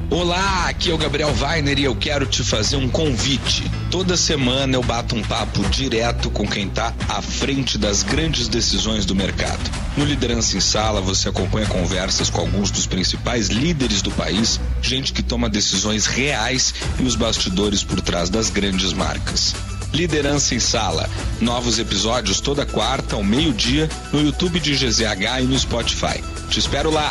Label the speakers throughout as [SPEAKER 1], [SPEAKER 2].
[SPEAKER 1] Olá, aqui é o Gabriel Weiner e eu quero te fazer um convite. Toda semana eu bato um papo direto com quem está à frente das grandes decisões do mercado. No Liderança em Sala você acompanha conversas com alguns dos principais líderes do país, gente que toma decisões reais e os bastidores por trás das grandes marcas. Liderança em Sala, novos episódios toda quarta ao meio-dia no YouTube de GZH e no Spotify. Te espero lá!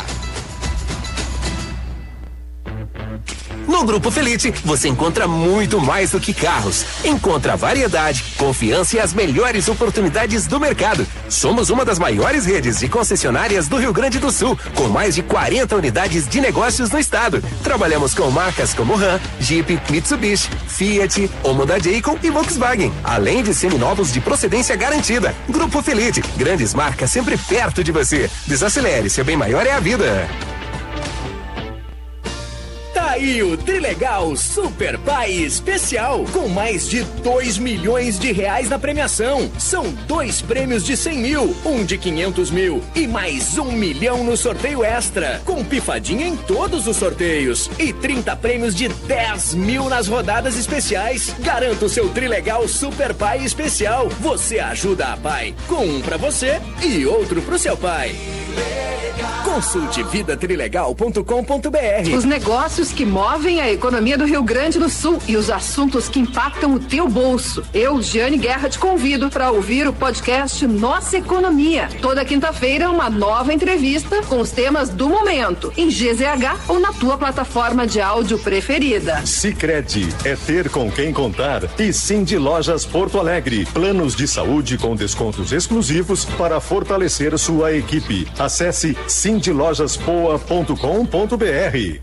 [SPEAKER 2] No Grupo Felite, você encontra muito mais do que carros. Encontra variedade, confiança e as melhores oportunidades do mercado. Somos uma das maiores redes de concessionárias do Rio Grande do Sul, com mais de 40 unidades de negócios no estado. Trabalhamos com marcas como Ram, Jeep, Mitsubishi, Fiat, Honda Jayco e Volkswagen, além de seminovos de procedência garantida. Grupo Felite, grandes marcas sempre perto de você. Desacelere, seu bem maior é a vida.
[SPEAKER 3] Tá aí o Trilegal Super Pai Especial, com mais de 2 milhões de reais na premiação. São 2 prêmios de 100 mil, um de 500 mil e mais 1 milhão no sorteio extra, com pifadinha em todos os sorteios e 30 prêmios de 10 mil nas rodadas especiais. Garanta o seu Trilegal Super Pai Especial. Você ajuda a pai, com um pra você e outro pro seu pai. Consulte vidatrilegal.com.br.
[SPEAKER 4] Os negócios que movem a economia do Rio Grande do Sul e os assuntos que impactam o teu bolso. Eu, Giane Guerra, te convido para ouvir o podcast Nossa Economia. Toda quinta-feira, uma nova entrevista com os temas do momento, em GZH ou na tua plataforma de áudio preferida.
[SPEAKER 5] Sicredi é ter com quem contar. E Cindy Lojas Porto Alegre. Planos de saúde com descontos exclusivos para fortalecer sua equipe. Acesse cindylojaspoa.com.br.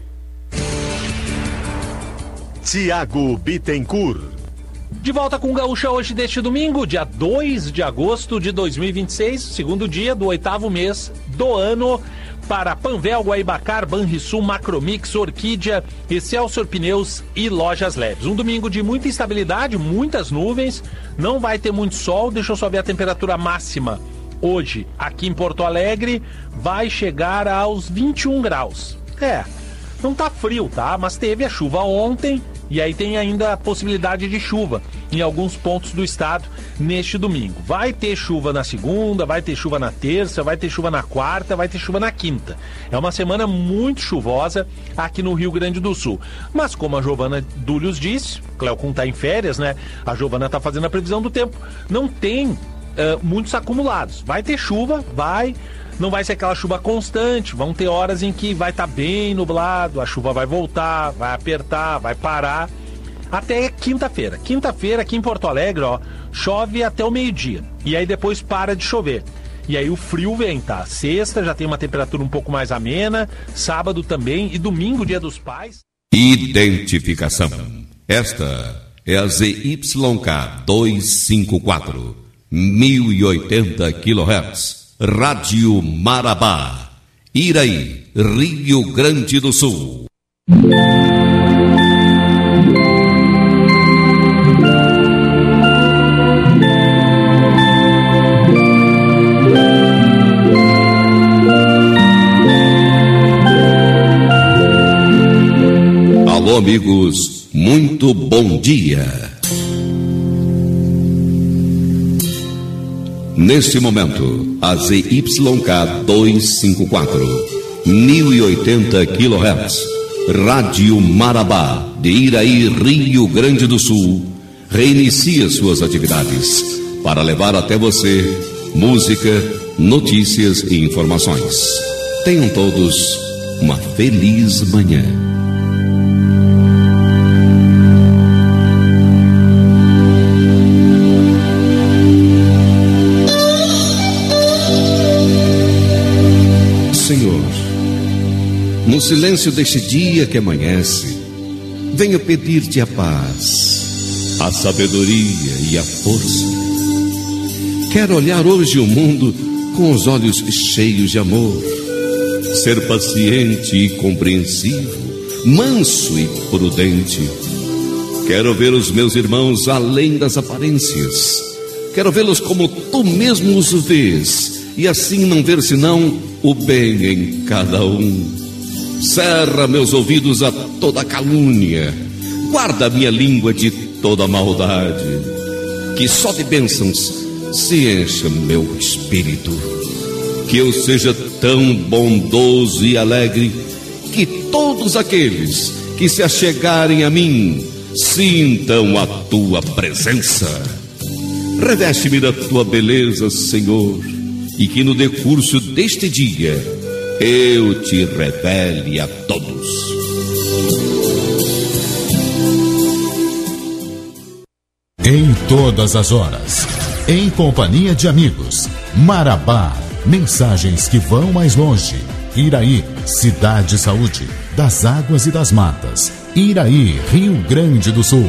[SPEAKER 5] Tiago Bittencourt.
[SPEAKER 6] De volta com o Gaúcha hoje deste domingo, dia 2 de agosto de 2026, segundo dia do 8º mês do ano, para Panvel, Guaibacar, Banrisul, Macromix, Orquídea, Excelsior Pneus e Lojas Leves. Um domingo de muita instabilidade, muitas nuvens, não vai ter muito sol. Deixa eu só ver a temperatura máxima. Hoje, aqui em Porto Alegre, vai chegar aos 21 graus. Não tá frio, tá? Mas teve a chuva ontem e aí tem ainda a possibilidade de chuva em alguns pontos do estado neste domingo. Vai ter chuva na segunda, vai ter chuva na terça, vai ter chuva na quarta, vai ter chuva na quinta. É uma semana muito chuvosa aqui no Rio Grande do Sul. Mas como a Giovana Dúlios disse, Cleocum tá em férias, né? A Giovana tá fazendo a previsão do tempo. Não tem muitos acumulados. Vai ter chuva, não vai ser aquela chuva constante, vão ter horas em que vai estar bem nublado, a chuva vai voltar, vai apertar, vai parar, até quinta-feira. Quinta-feira aqui em Porto Alegre, chove até o meio-dia, e aí depois para de chover. E aí o frio vem, tá? Sexta já tem uma temperatura um pouco mais amena, sábado também, e domingo, Dia dos Pais.
[SPEAKER 7] Identificação. Esta é a ZYK 254. 1080 kHz, Rádio Marabá, Iraí, Rio Grande do Sul. Alô, amigos, muito bom dia. Neste momento, a ZYK 254, 1080 kHz, Rádio Marabá, de Iraí, Rio Grande do Sul, reinicia suas atividades para levar até você música, notícias e informações. Tenham todos uma feliz manhã. No silêncio deste dia que amanhece, venho pedir-te a paz, a sabedoria e a força. Quero olhar hoje o mundo com os olhos cheios de amor, ser paciente e compreensivo, manso e prudente. Quero ver os meus irmãos além das aparências. Quero vê-los como tu mesmo os vês, e assim não ver senão o bem em cada um. cerra meus ouvidos a toda calúnia, guarda minha língua de toda maldade, que só de bênçãos se encha meu espírito, que eu seja tão bondoso e alegre, que todos aqueles que se achegarem a mim sintam a tua presença. Reveste-me da tua beleza, Senhor, e que no decurso deste dia eu te revele a todos.
[SPEAKER 8] Em todas as horas, em companhia de amigos, Marabá, mensagens que vão mais longe. Iraí, Cidade Saúde, das águas e das matas. Iraí, Rio Grande do Sul.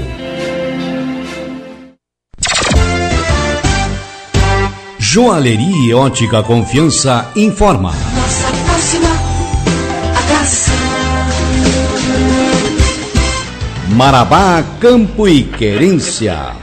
[SPEAKER 9] Joalheria e Ótica Confiança informa.
[SPEAKER 10] Nossa próxima atração.
[SPEAKER 9] Marabá, Campo e Querência.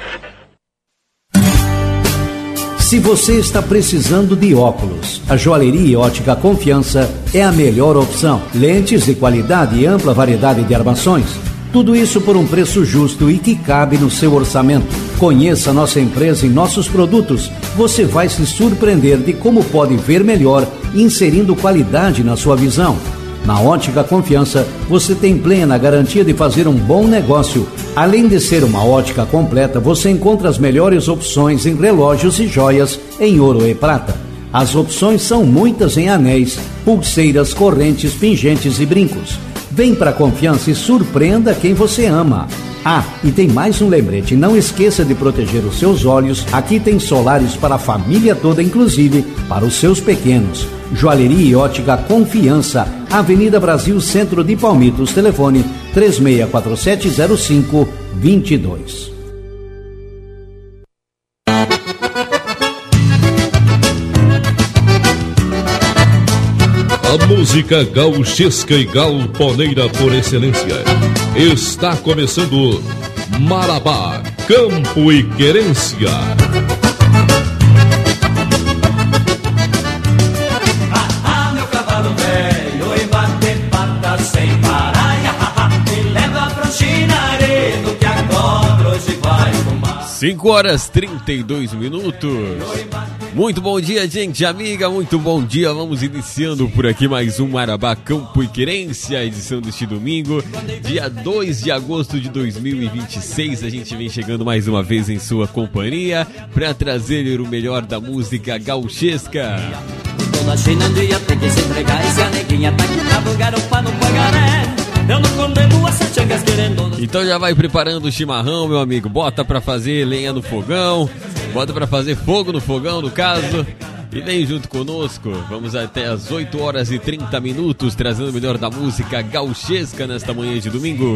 [SPEAKER 9] Se você está precisando de óculos, a Joalheria e Ótica Confiança é a melhor opção. Lentes de qualidade e ampla variedade de armações. Tudo isso por um preço justo e que cabe no seu orçamento. Conheça nossa empresa e nossos produtos. Você vai se surpreender de como pode ver melhor, inserindo qualidade na sua visão. Na Ótica Confiança, você tem plena garantia de fazer um bom negócio. Além de ser uma ótica completa, você encontra as melhores opções em relógios e joias em ouro e prata. As opções são muitas em anéis, pulseiras, correntes, pingentes e brincos. Vem para a Confiança e surpreenda quem você ama. Ah, e tem mais um lembrete, não esqueça de proteger os seus olhos. Aqui tem solares para a família toda, inclusive para os seus pequenos. Joalheria e Ótica Confiança, Avenida Brasil, Centro de Palmitos, telefone 36470522.
[SPEAKER 11] A música gauchesca e galponeira por excelência. Está começando Marabá, Campo e Querência.
[SPEAKER 10] Meu cavalo velho e bater patas sem parar. Me leva pra Chinaredo que a cobra hoje vai fumar.
[SPEAKER 12] 5h32. Muito bom dia, gente amiga, muito bom dia. Vamos iniciando por aqui mais um Marabá, Campo e Querência, edição deste domingo, dia 2 de agosto de 2026. A gente vem chegando mais uma vez em sua companhia para trazer o melhor da música gauchesca.
[SPEAKER 10] Toda China um dia tem que se entregar. E se a neguinha tá aqui pra bugar o pano pagaré, eu não condeno essas changas querendo.
[SPEAKER 12] Então já vai preparando o chimarrão, meu amigo. Bota pra fazer lenha no fogão, bota pra fazer fogo no fogão, no caso. E vem junto conosco. Vamos até as 8h30, trazendo o melhor da música gauchesca nesta manhã de domingo.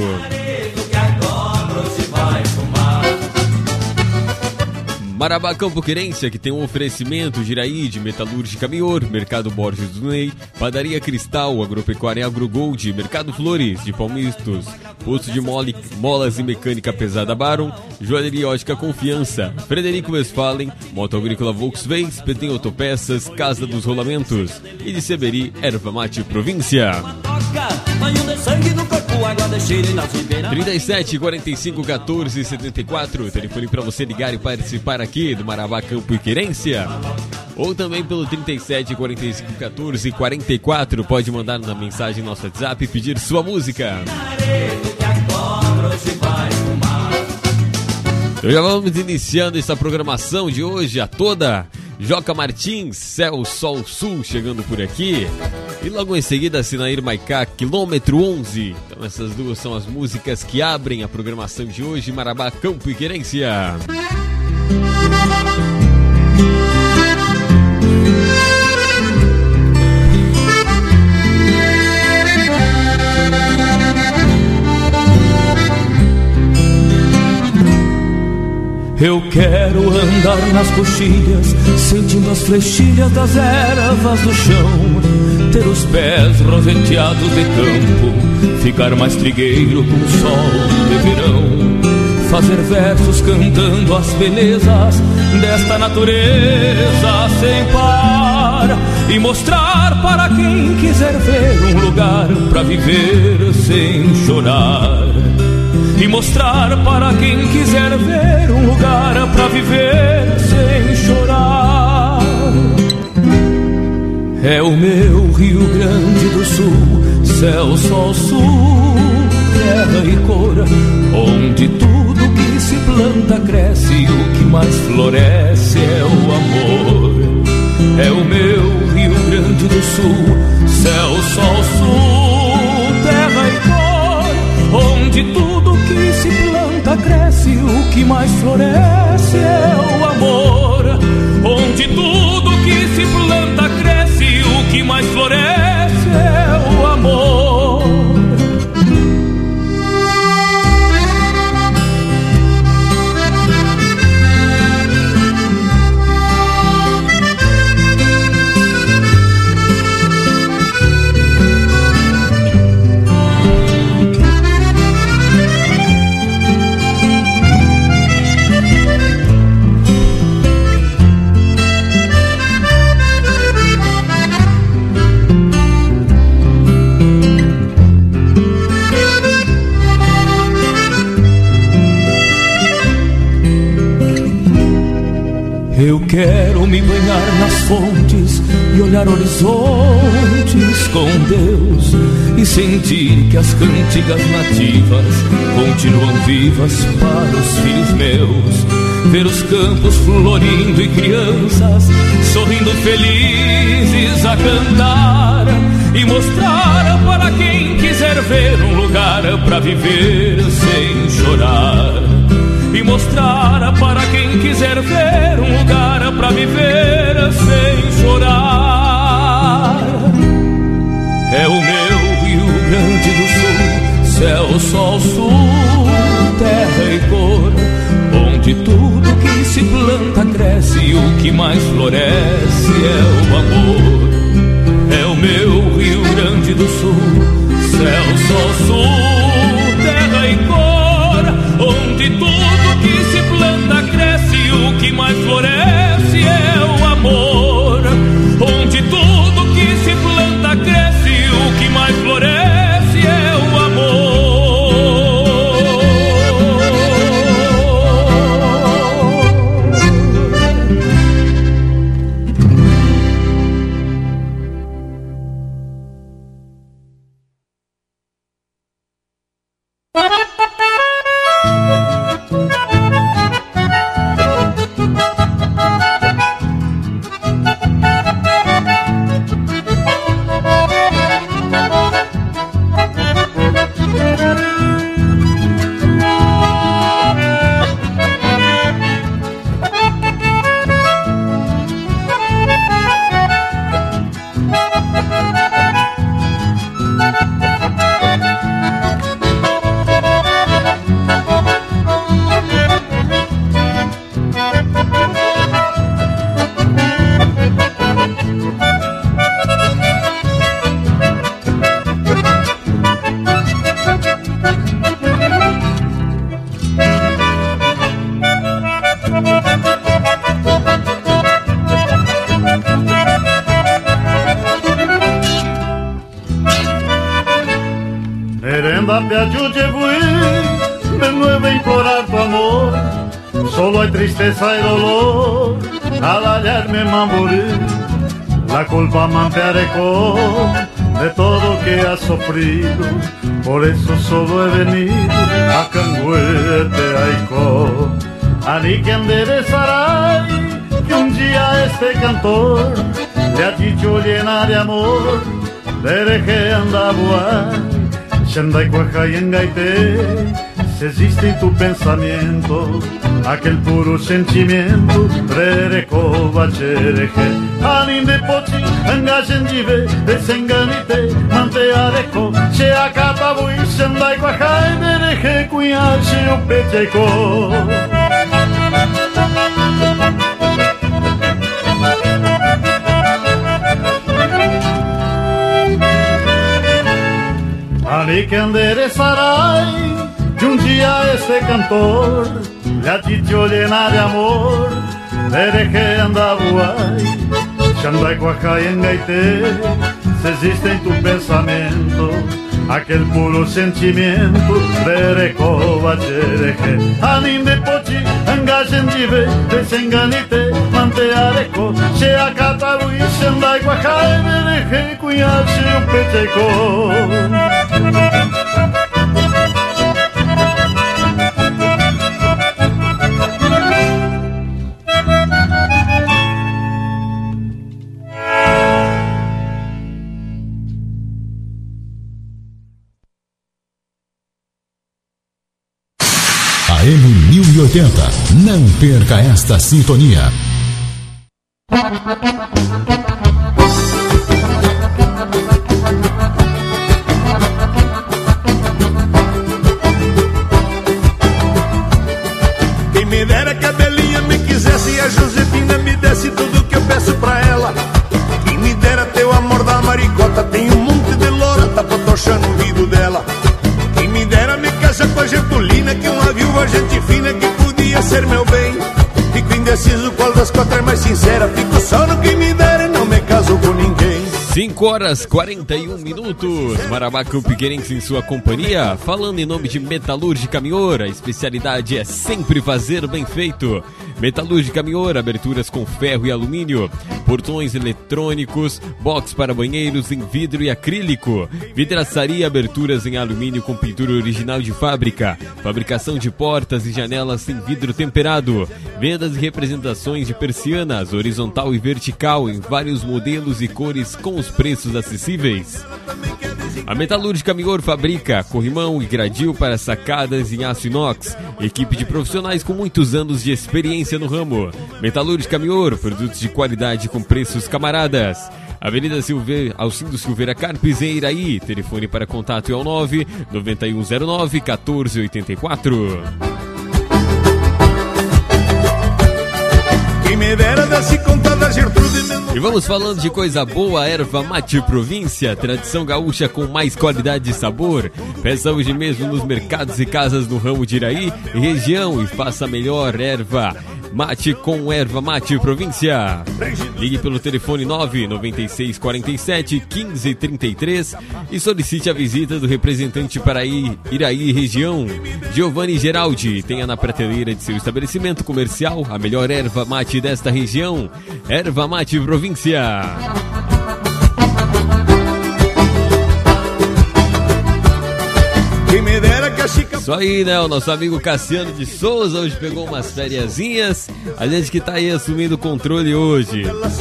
[SPEAKER 12] Marabá, Campo Querência, que tem um oferecimento Giraíde, Metalúrgica Mior, Mercado Borges do Ney, Padaria Cristal, Agropecuária AgroGold, Mercado Flores de Palmitos, Posto de Molas e Mecânica Pesada Baron, Joalheria Ótica Confiança, Frederico Westphalen, Moto Agrícola Volkswagen, Petem Autopeças, Casa dos Rolamentos e de Seberi, Erva Mate Província. 37 45 14 74, telefone para você ligar e participar aqui do Marabá, Campo e Querência, ou também pelo 37 45 14 44, pode mandar na mensagem no nosso WhatsApp e pedir sua música. Então já vamos iniciando essa programação de hoje a toda. Joca Martins, Céu, Sol, Sul, chegando por aqui. E logo em seguida, Sinair Maicá, Quilômetro 11. Então essas duas são as músicas que abrem a programação de hoje, Marabá, Campo e Querência.
[SPEAKER 13] Eu quero andar nas coxilhas, sentindo as flechilhas das ervas do chão, ter os pés roseteados de campo, ficar mais trigueiro com o sol de verão, fazer versos cantando as belezas desta natureza sem par. lugar e mostrar para quem quiser ver um lugar pra viver sem chorar. E mostrar para quem quiser ver um lugar pra viver sem chorar. É o meu Rio Grande do Sul, céu, sol, sul, terra e cor, onde tudo que se planta cresce e o que mais floresce é o amor. É o meu Rio Grande do Sul, céu, sol, sul, terra e cor, onde tudo que se planta cresce e o que mais floresce é o amor. Onde tudo que se planta cresce e o que mais floresce é o amor. Eu quero me banhar nas fontes e olhar horizontes com Deus e sentir que as cantigas nativas continuam vivas para os filhos meus. Ver os campos florindo e crianças sorrindo felizes a cantar e mostrar para quem quiser ver um lugar para viver sem chorar. E mostrar para quem quiser ver um lugar pra viver sem chorar. É o meu Rio Grande do Sul, céu, sol, sul, terra e cor, onde tudo que se planta cresce e o que mais floresce é o amor. É o meu Rio Grande do Sul, céu, sol, sul, terra e cor, onde tudo que se planta cresce e o que mais floresce é o amor. Onde tudo que se planta cresce e o que mais floresce é o amor.
[SPEAKER 14] Tristeza y dolor al hallarme en Mamborí, la culpa me arrecó de todo que has sufrido, por eso solo he venido a Canguete Aicó. Ani que enderezará que un día este cantor le ha dicho llena de amor, dereje andabuay, Shandai Cuaja y Engaite, se existe en tu pensamiento aquel puro sentimiento, Rereco Bachereje, Anin de Pochi, Angajendive, Desenganite, Manteareco, Se Acatabui, Shandai Cuaja y Dereje, Cuyache o Pecheco. Ani que enderezará que un día este cantor le ha dicho llena de amor, dereje andabuay, se andai com a Caengaite, se existe em tu pensamento aquele puro sentimento, Berecoa, Jereje, anime poti, angajendive, desenganite, manteareco, se acataru e se andai com a Caengaite, cunhache o peteco.
[SPEAKER 8] AM 1080, não perca esta sintonia.
[SPEAKER 15] Quem me dera que a Belinha me quisesse e a Josefina me desse tudo que eu peço pra ela. Quem me dera ter o amor da maricota, tem um monte de loura, tá patochando o vidro dela. Quem me dera me casar com a Getulina, que uma viúva gente fina que podia ser meu bem. Fico indeciso qual das quatro é mais sincera, fico só no que me dera e não me caso com ninguém.
[SPEAKER 12] 5 horas 41 minutos, Marabá Campiquerense em sua companhia, falando em nome de Metalúrgica Mior, a especialidade é sempre fazer bem feito. Metalúrgica Mior, aberturas com ferro e alumínio, portões eletrônicos, box para banheiros em vidro e acrílico, vidraçaria, aberturas em alumínio com pintura original de fábrica, fabricação de portas e janelas em vidro temperado, vendas e representações de persianas, horizontal e vertical em vários modelos e cores com os preços acessíveis. A Metalúrgica Mior fabrica corrimão e gradil para sacadas em aço inox. Equipe de profissionais com muitos anos de experiência no ramo. Metalúrgica Mior, produtos de qualidade com preços camaradas. Avenida Alcindo Silveira Carpes, em Iraí. Telefone para contato é o 99109-1484.
[SPEAKER 15] Quem me dera desse conta da Gertrude.
[SPEAKER 12] E vamos falando de coisa boa, erva mate província, tradição gaúcha com mais qualidade e sabor. Peça hoje mesmo nos mercados e casas do ramo de Iraí e região e faça a melhor erva mate com erva mate província. Ligue pelo telefone 99647-1533 e solicite a visita do representante para Iraí região. Giovanni Geraldi, tenha na prateleira de seu estabelecimento comercial a melhor erva mate desta região. Erva mate província.
[SPEAKER 15] Quem me dera que a Chica...
[SPEAKER 12] Isso aí, né? O nosso amigo Cassiano de Souza hoje pegou umas fériasinhas. A gente que tá aí assumindo o controle hoje.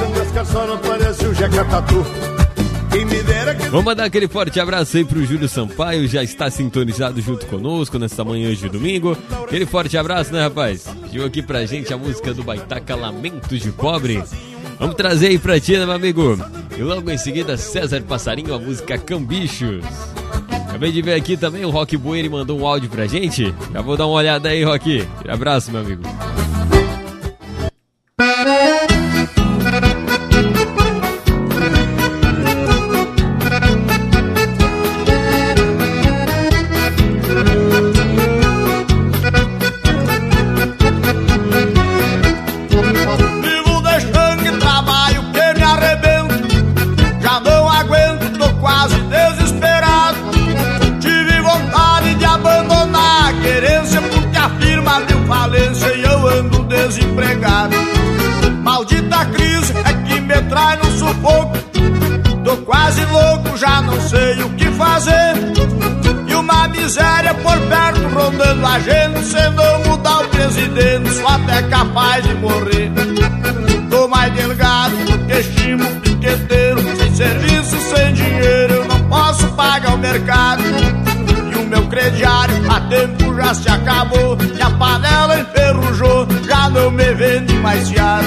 [SPEAKER 12] Vamos mandar aquele forte abraço aí pro Júlio Sampaio, já está sintonizado junto conosco nesta manhã de domingo. Aquele forte abraço, né, rapaz? Pediu aqui pra gente a música do Baitaca, Lamentos de Pobre. Vamos trazer aí pra ti, né, meu amigo? E logo em seguida, César Passarinho, a música Cambichos. Acabei de ver aqui também o Rock Bueri mandou um áudio pra gente. Já vou dar uma olhada aí, Rock. Um abraço, meu amigo.
[SPEAKER 15] Desempregado. Maldita crise é que me traz no sufoco. Tô quase louco, já não sei o que fazer. E uma miséria por perto rondando a gente. Se não mudar o presidente, sou até capaz de morrer. Tô mais delgado do que chimo piqueteiro. Sem serviço, sem dinheiro, eu não posso pagar o mercado. Meu crediário a tempo já se acabou e a panela enferrujou, já não me vende mais fiado.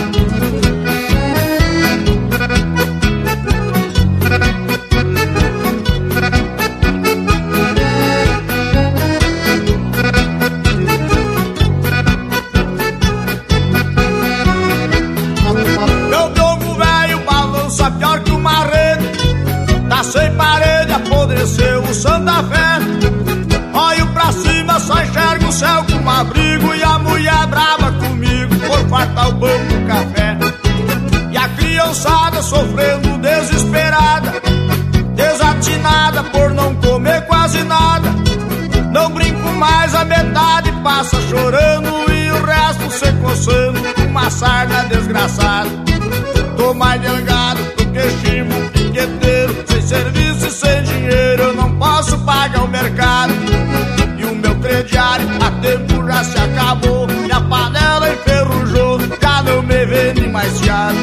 [SPEAKER 15] Meu dogo velho balança pior que uma rede, tá sem parede, apodreceu o Santa Fé. Olho pra cima, só enxergo o céu com abrigo e a mulher brava comigo por fartar o pão do café. E a criançada estrada, sofrendo desesperada, desatinada por não comer quase nada. Não brinco mais, a metade passa chorando e o resto se coçando com uma sarna desgraçada. Tô mais delgado do que chimo piqueteiro, sem serviço e sem dinheiro eu não posso pagar o mercado. E o meu crediário a tempo já se acabou, minha panela enferrujou, já não me vende mais fiado.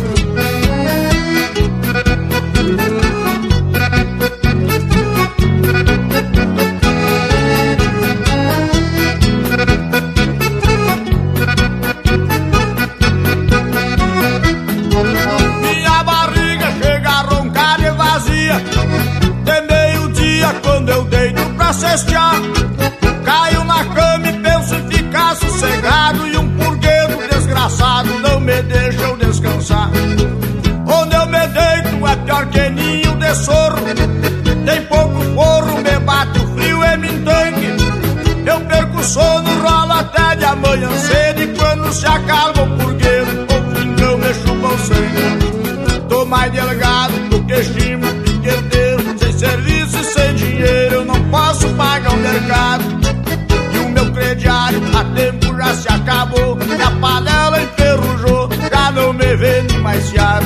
[SPEAKER 15] Minha barriga chega a roncar e vazia, de meio-dia quando eu deito pra cestear. Caio na cama e penso em ficar sossegado, e um purguedo desgraçado não me deixa eu descansar. Onde eu me deito é pior que ninho de sorro, tem pouco forro, me bate o frio e me entangue. Eu perco o sono, rolo até de amanhã cedo, e quando se acalma o purguedo, o pingão me chupa o sangue. Tô mais delgado do que chimo piqueteiro, sem serviço e sem dinheiro eu não posso pagar o mercado. E o meu crediário a tempo já se acabou, minha panela enferrujou, já não me vende mais fiado.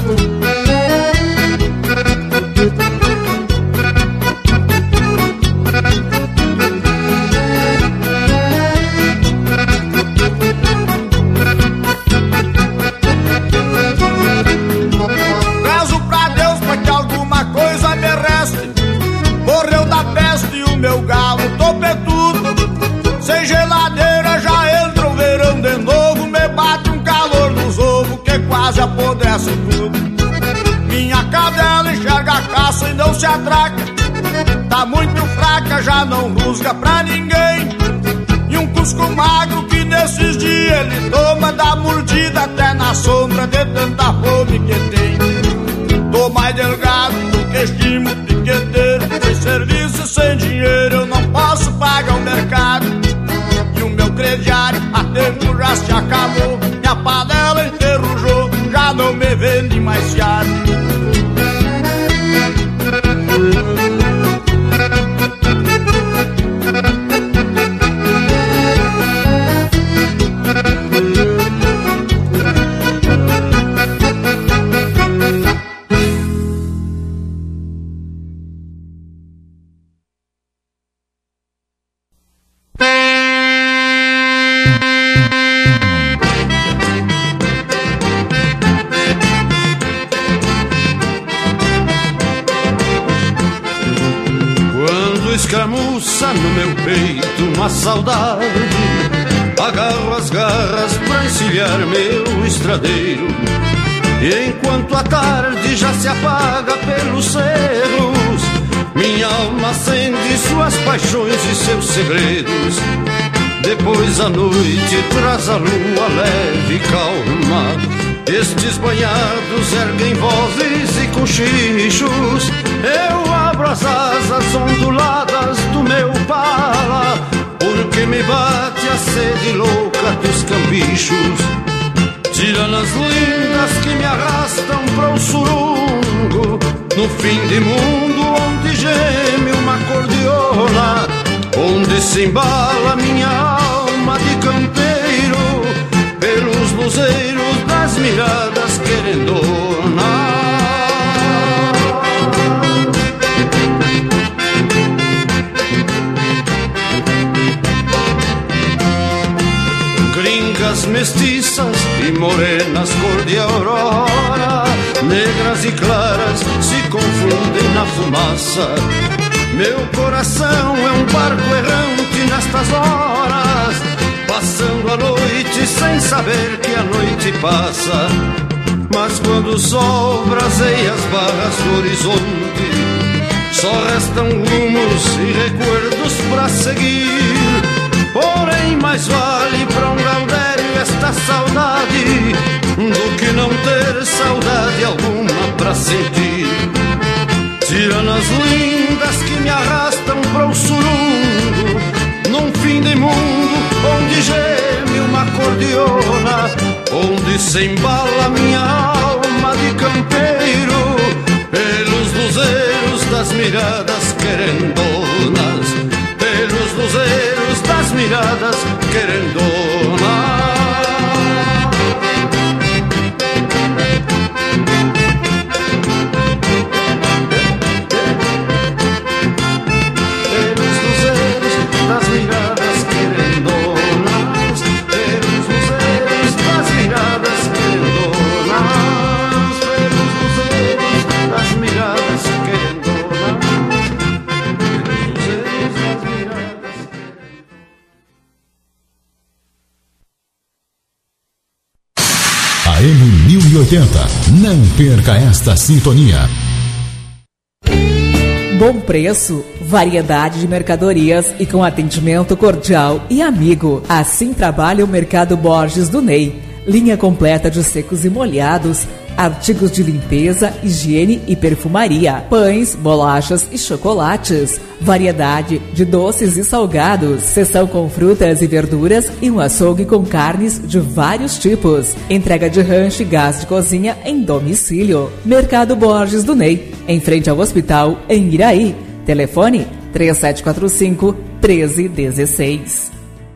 [SPEAKER 15] Rezo pra Deus pra que alguma coisa me reste. Morreu da peste e o meu galo topetudo, sem geladeira já entra o verão de novo, me bate um calor nos ovos que quase apodrece tudo. Minha cadela enxerga a caça e não se atraca, tá muito fraca, já não rusga pra ninguém. E um cusco magro que nesses dias ele toma, dá mordida até na sombra de tanta fome que tem. Tô mais delgado do que chimo piqueteiro, sem serviço e sem dinheiro eu não posso pagar o mercado. E o meu crediário a tempo já se acabou, minha panela enferrujou, já não me vende mais fiado.
[SPEAKER 16] Escramuça no meu peito uma saudade, agarro as garras pra encilhar meu estradeiro. E enquanto a tarde já se apaga pelos cerros, minha alma acende suas paixões e seus segredos. Depois a noite traz a lua leve e calma, estes banhados erguem vozes e cochichos. Eu abro as asas onduladas do meu pala, porque me bate a sede louca dos cambichos. Tiranas lindas que me arrastam para o surungo, no fim de mundo onde geme uma cordiona, onde se embala minha alma de campeiro, pelos luzeiros das miradas querendonas. Gringas mestiças e morenas cor de aurora, negras e claras se confundem na fumaça. Meu coração é um barco errante nestas horas, passando a noite sem saber que a noite passa. Mas quando o sol braseia as barras do horizonte, só restam rumos e recuerdos pra seguir. Porém mais vale pra um gaudério esta saudade do que não ter saudade alguma pra sentir. Tiranas lindas que me arrastam para o surungo, num fim de mundo onde geme uma cordiona, onde se embala minha alma de campeiro, miradas querendonas, pelos luzeiros das miradas querendonas.
[SPEAKER 8] AM 1080. Não perca esta sintonia.
[SPEAKER 17] Bom preço, variedade de mercadorias e com atendimento cordial e amigo. Assim trabalha o Mercado Borges do Ney. Linha completa de secos e molhados, artigos de limpeza, higiene e perfumaria, pães, bolachas e chocolates, variedade de doces e salgados, seção com frutas e verduras e um açougue com carnes de vários tipos, entrega de rancho e gás de cozinha em domicílio. Mercado Borges do Ney, em frente ao hospital, em Iraí. Telefone 3745-1316.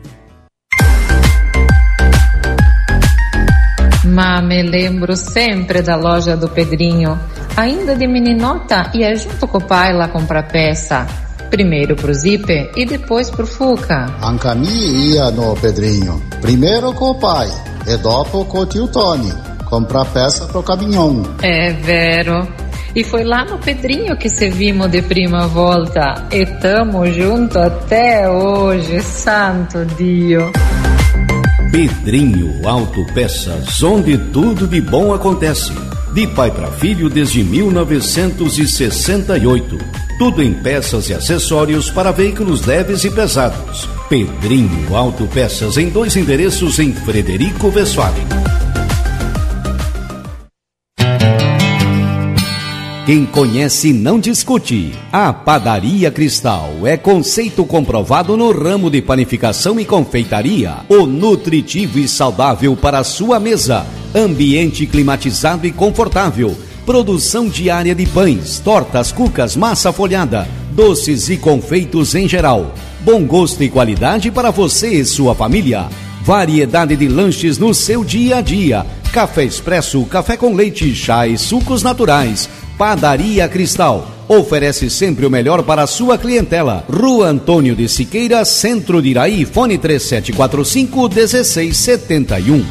[SPEAKER 18] Mas me lembro sempre da loja do Pedrinho, ainda de meninota, ia junto com o pai lá comprar peça. Primeiro pro Zipe e depois pro Fuca.
[SPEAKER 19] Ancami ia no Pedrinho, primeiro com o pai e dopo com o tio Tony, comprar peça pro caminhão.
[SPEAKER 18] É, vero. E foi lá no Pedrinho que se vimos de prima volta. E tamo junto até hoje, santo Dio.
[SPEAKER 9] Pedrinho Autopeças, onde tudo de bom acontece. De pai para filho desde 1968. Tudo em peças e acessórios para veículos leves e pesados. Pedrinho Autopeças, em 2 endereços em Frederico Westphalen. Quem conhece não discute. A Padaria Cristal é conceito comprovado no ramo de panificação e confeitaria. O nutritivo e saudável para a sua mesa. Ambiente climatizado e confortável. Produção diária de pães, tortas, cucas, massa folhada, doces e confeitos em geral. Bom gosto e qualidade para você e sua família. Variedade de lanches no seu dia a dia. Café expresso, café com leite, chá e sucos naturais. Padaria Cristal oferece sempre o melhor para a sua clientela. Rua Antônio de Siqueira, Centro de Iraí, fone 3745-1671.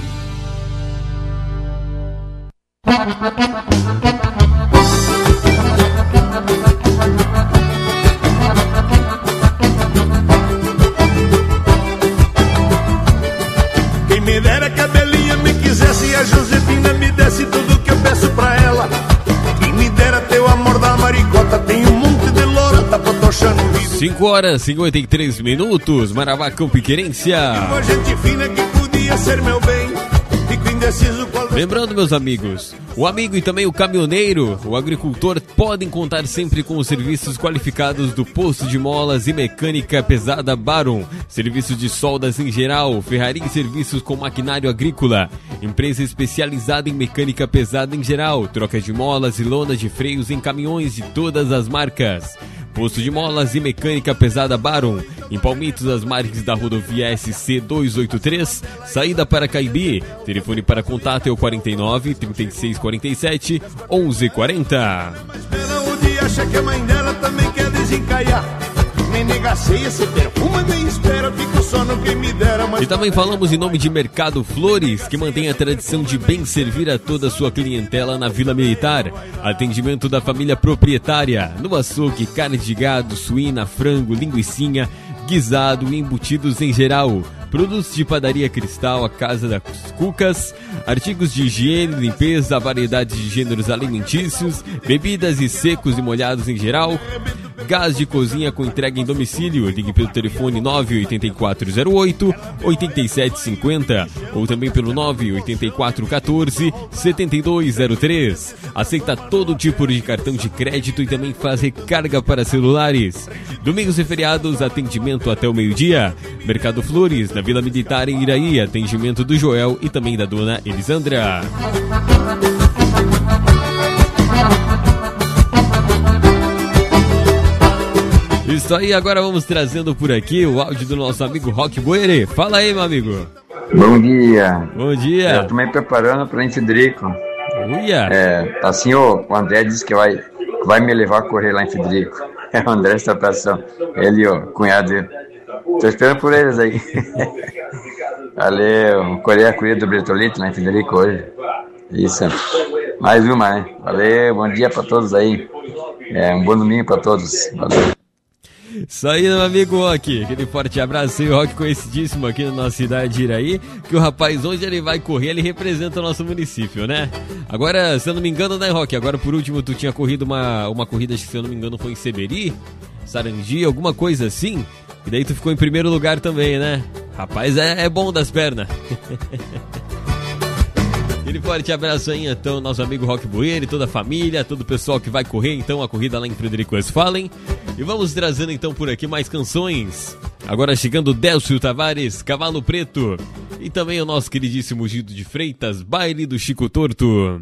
[SPEAKER 15] Quem me dera que a Belinha me quisesse e a Josefina me desse tudo que eu peço pra ela. Teu amor da maricota tem um monte de loura, tá patochando o vidro.
[SPEAKER 12] 5 horas e 53 minutos, Marabá, Campo e Querência.
[SPEAKER 15] Uma gente fina que podia ser meu bem. Fico indeciso qual...
[SPEAKER 12] Lembrando, meus amigos, o amigo e também o caminhoneiro, o agricultor podem contar sempre com os serviços qualificados do Posto de Molas e Mecânica Pesada Baron. Serviços de soldas em geral, ferraria e serviços com maquinário agrícola. Empresa especializada em mecânica pesada em geral, troca de molas e lonas de freios em caminhões de todas as marcas. Posto de Molas e Mecânica Pesada Baron, em Palmitos, as margens da rodovia SC 283, saída para Caibi. Telefone para contato é o 49 36 47 11 40.
[SPEAKER 15] O dia acha que a mãe dela também quer desencaiar. Nem negaceia, se perfuma, nem espera, fica só no que me dera.
[SPEAKER 12] E também falamos em nome de Mercado Flores, que mantém a tradição de bem servir a toda a sua clientela na Vila Militar. Atendimento da família proprietária, no açougue, carne de gado, suína, frango, linguicinha, guisado e embutidos em geral. Produtos de Padaria Cristal, a Casa das Cucas, artigos de higiene, limpeza, variedade de gêneros alimentícios, bebidas e secos e molhados em geral, gás de cozinha com entrega em domicílio. Ligue pelo telefone 98408-8750 ou também pelo 98414-7203. Aceita todo tipo de cartão de crédito e também faz recarga para celulares. Domingos e feriados, atendimento até o meio-dia. Mercado Flores, na Vila Militar em Iraí, atendimento do Joel e também da dona Elisandra. Isso aí, agora vamos trazendo por aqui o áudio do nosso amigo Rock Boeri. Fala aí, meu amigo.
[SPEAKER 20] Bom dia.
[SPEAKER 12] Bom dia.
[SPEAKER 20] Eu tô me preparando para ir em Frederico.
[SPEAKER 12] Uia.
[SPEAKER 20] Assim, o André disse que vai me levar a correr lá em Frederico. É o André Estapação. Ele, o cunhado dele. Tô esperando por eles aí. Valeu. Correr a corrida do Bertolito lá em Frederico hoje. Isso. Mais uma, né? Valeu. Bom dia para todos aí. Um bom domingo para todos. Valeu.
[SPEAKER 12] Isso aí, meu amigo Rock, aquele forte abraço aí, o Rock conhecidíssimo aqui na nossa cidade de Iraí, que o rapaz, onde ele vai correr, ele representa o nosso município, né? Agora, se eu não me engano, né, Rock, agora por último tu tinha corrido uma corrida, se eu não me engano foi em Seberi, Sarandi, alguma coisa assim, e daí tu ficou em primeiro lugar também, né? Rapaz, é bom das pernas. Aquele forte abraço aí, então, nosso amigo Rock Boeri, toda a família, todo o pessoal que vai correr, então, a corrida lá em Frederico Westphalen. E vamos trazendo, então, por aqui mais canções. Agora chegando Délcio Tavares, Cavalo Preto. E também o nosso queridíssimo Gildo de Freitas, Baile do Chico Torto.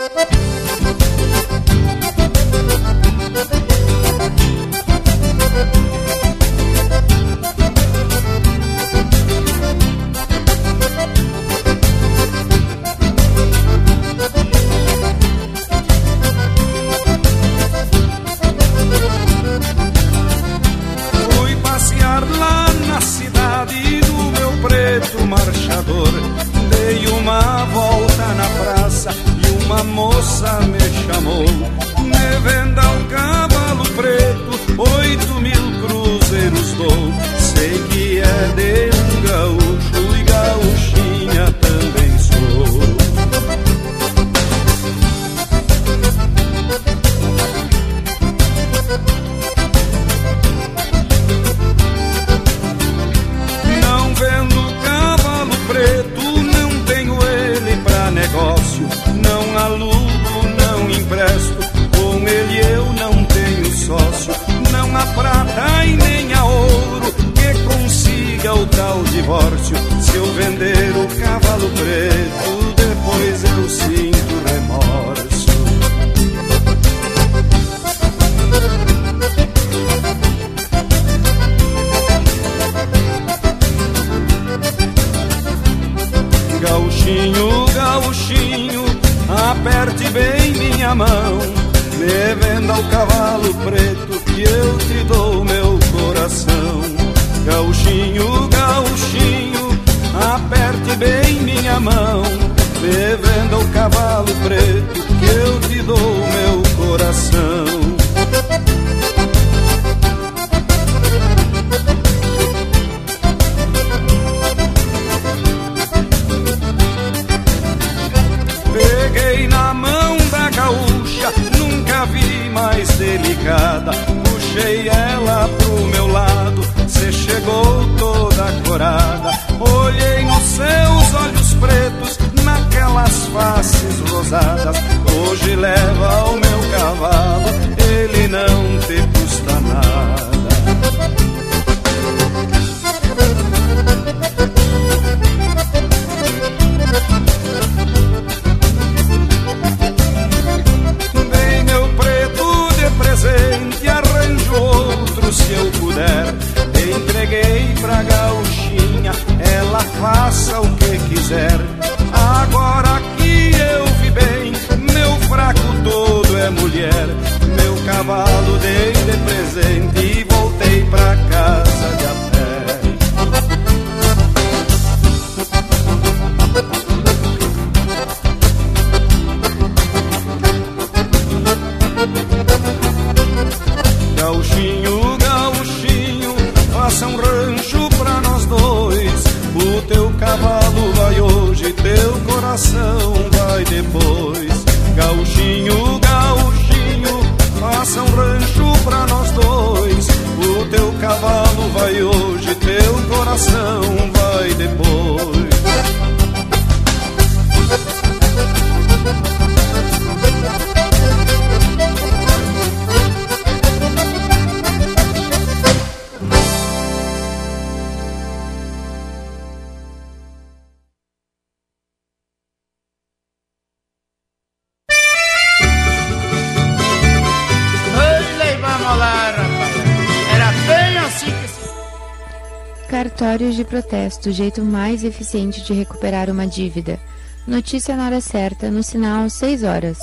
[SPEAKER 16] Dei uma volta na praça e uma moça me chamou. Me venda um cavalo preto, 8.000 cruzeiros dou. Sei que é de um gaúcho e gaúchinha também sou. Não vendo preto, não tenho ele pra negócio. Não alugo, não empresto, com ele eu não tenho sócio. Não há prata e nem há ouro que consiga o tal divórcio. Se eu vender o cavalo preto, depois eu sinto remorso. Gauchinho, gauchinho, aperte bem minha mão. Me venda o cavalo preto que eu te dou meu coração. Gauchinho, gauchinho, aperte bem minha mão. Me venda o cavalo preto que eu te dou meu coração. Peguei na mão da gaúcha, nunca vi mais delicada. Puxei ela pro meu lado, cê chegou toda corada. Olhei nos seus olhos pretos, naquelas faces rosadas. Hoje leva o meu cavalo, ele não te custa nada. Presente, arranjo outro se eu puder. Entreguei pra gauchinha, ela faça o que quiser. Agora que eu vi bem, meu fraco todo é mulher. Meu cavalo dei de presente e voltei pra casa de a pé. Gauchinho, gauchinho, faça um rancho pra nós dois. O teu cavalo vai hoje, teu coração vai depois. Gauchinho, gauchinho, faça um rancho pra nós dois. O teu cavalo vai hoje, teu coração vai depois.
[SPEAKER 21] Cartórios de protesto, o jeito mais eficiente de recuperar uma dívida. Notícia na hora certa, no sinal 6 horas.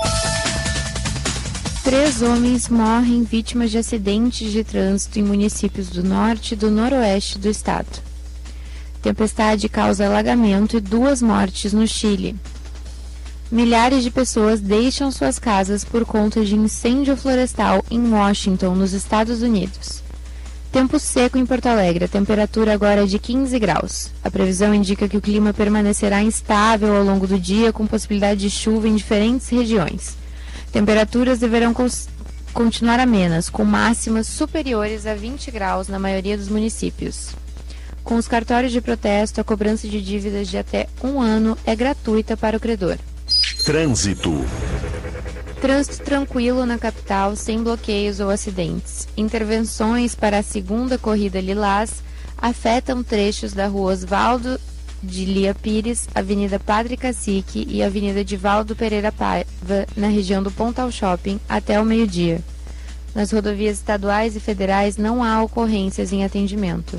[SPEAKER 21] 3 homens morrem vítimas de acidentes de trânsito em municípios do norte e do noroeste do estado. Tempestade causa alagamento e 2 mortes no Chile. Milhares de pessoas deixam suas casas por conta de incêndio florestal em Washington, nos Estados Unidos. Tempo seco em Porto Alegre, a temperatura agora é de 15 graus. A previsão indica que o clima permanecerá instável ao longo do dia, com possibilidade de chuva em diferentes regiões. Temperaturas deverão continuar amenas, com máximas superiores a 20 graus na maioria dos municípios. Com os cartórios de protesto, a cobrança de dívidas de até 1 ano é gratuita para o credor.
[SPEAKER 5] Trânsito.
[SPEAKER 21] Trânsito tranquilo na capital, sem bloqueios ou acidentes. Intervenções para a segunda corrida Lilás afetam trechos da rua Osvaldo de Lia Pires, Avenida Padre Cacique e Avenida Divaldo Pereira Paiva, na região do Pontal Shopping, até o meio-dia. Nas rodovias estaduais e federais não há ocorrências em atendimento.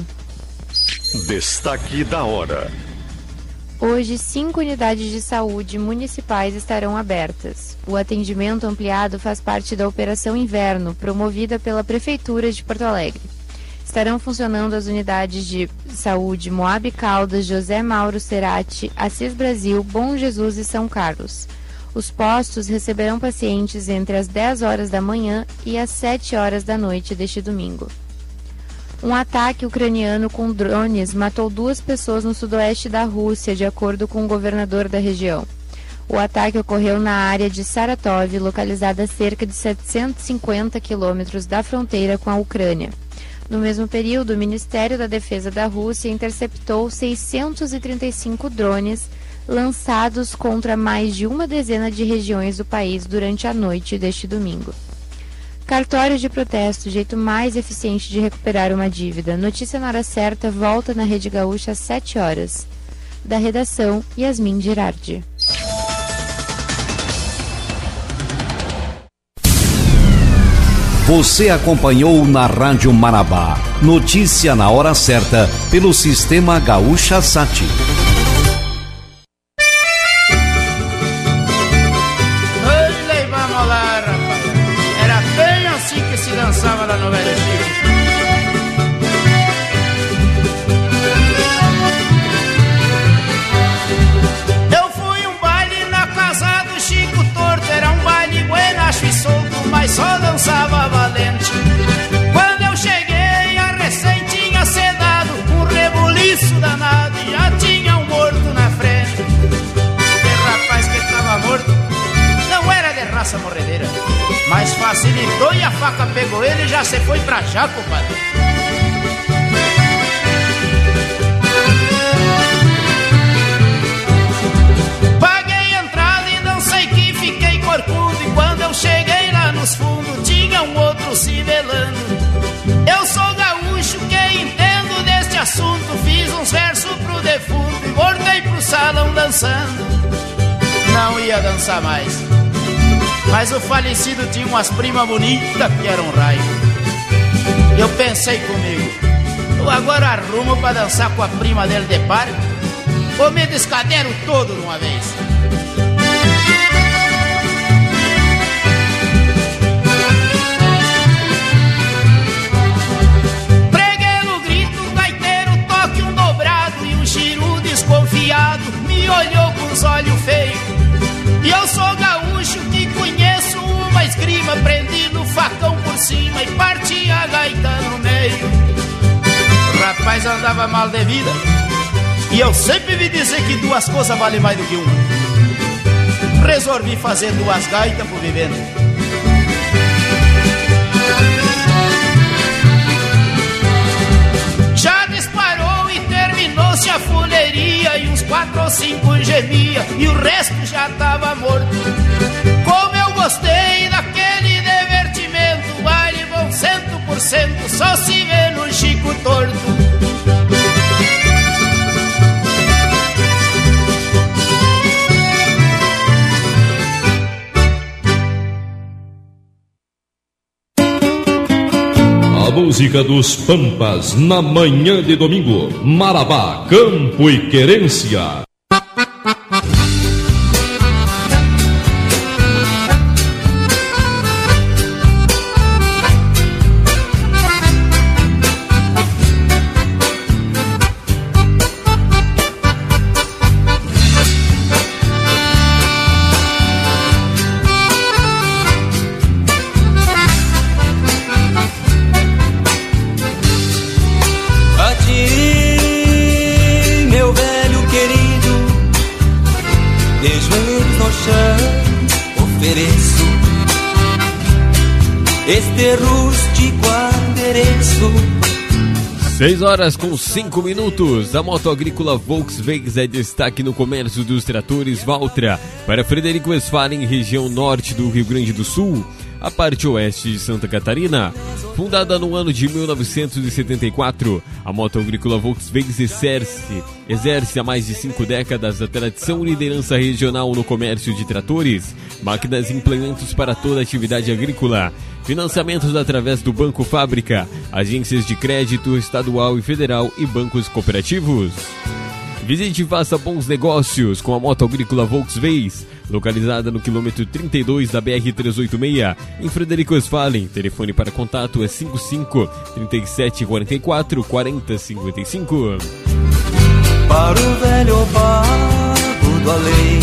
[SPEAKER 5] Destaque da hora.
[SPEAKER 21] Hoje, 5 unidades de saúde municipais estarão abertas. O atendimento ampliado faz parte da Operação Inverno, promovida pela Prefeitura de Porto Alegre. Estarão funcionando as unidades de saúde Moab Caldas, José Mauro Cerati, Assis Brasil, Bom Jesus e São Carlos. Os postos receberão pacientes entre as 10 horas da manhã e as 7 horas da noite deste domingo. Um ataque ucraniano com drones matou 2 pessoas no sudoeste da Rússia, de acordo com o governador da região. O ataque ocorreu na área de Saratov, localizada a cerca de 750 quilômetros da fronteira com a Ucrânia. No mesmo período, o Ministério da Defesa da Rússia interceptou 635 drones lançados contra mais de uma dezena de regiões do país durante a noite deste domingo. Cartório de protesto, o jeito mais eficiente de recuperar uma dívida. Notícia na hora certa, volta na Rede Gaúcha às 7 horas. Da redação, Yasmin Girardi.
[SPEAKER 9] Você acompanhou na Rádio Marabá. Notícia na hora certa, pelo Sistema Gaúcha Sat.
[SPEAKER 22] Dançava lá no Velho Chico. Eu fui um baile na casa do Chico Torto. Era um baile buenacho e solto, mas só dançava valente. Quando eu cheguei, a recém tinha sedado um rebuliço danado e já tinha um morto na frente. Que rapaz que estava morto não era de raça morredeira, mas facilitou e a faca pegou ele e já se foi pra já, compadre. Paguei entrada e não sei que fiquei corcudo. E quando eu cheguei lá nos fundos, tinha um outro se velando. Eu sou gaúcho que entendo deste assunto. Fiz uns versos pro defunto e voltei pro salão dançando. Não ia dançar mais, mas o falecido tinha umas primas bonitas que eram raio. Eu pensei comigo, eu agora arrumo pra dançar com a prima dele de par, ou me descadeiro todo de uma vez. Preguei no grito, o gaiteiro toque um dobrado, e um giro desconfiado me olhou com os olhos feios. E eu sou gaúcho que conheço uma esgrima, prendi no facão por cima e parti a gaita no meio. O rapaz andava mal de vida e eu sempre vi dizer que 2 coisas valem mais do que uma. Resolvi fazer 2 gaitas por vivendo. Já disparou e terminou-se a fuleria, e uns 4 ou 5 gemia e o resto já tava morto. Como eu gostei daquele divertimento, baile bom 100%, só se vê no Chico Torto.
[SPEAKER 11] A música dos Pampas na manhã de domingo. Marabá, Campo e Querência.
[SPEAKER 10] Este rústico adereço.
[SPEAKER 12] 6h05. A moto agrícola Volkswagen é destaque no comércio dos tratores Valtra para Frederico Westphalen, região norte do Rio Grande do Sul, a parte oeste de Santa Catarina. Fundada no ano de 1974, a moto agrícola Volkswagen exerce há mais de 5 décadas a tradição e liderança regional no comércio de tratores, máquinas e implementos para toda a atividade agrícola. Financiamentos através do Banco Fábrica, agências de crédito estadual e federal e bancos cooperativos. Visite e faça bons negócios com a moto agrícola Volkswagen, localizada no quilômetro 32 da BR-386, em Frederico Westphalen. Telefone para contato é 55 37 44 40 55.
[SPEAKER 10] Para o velho pago do além,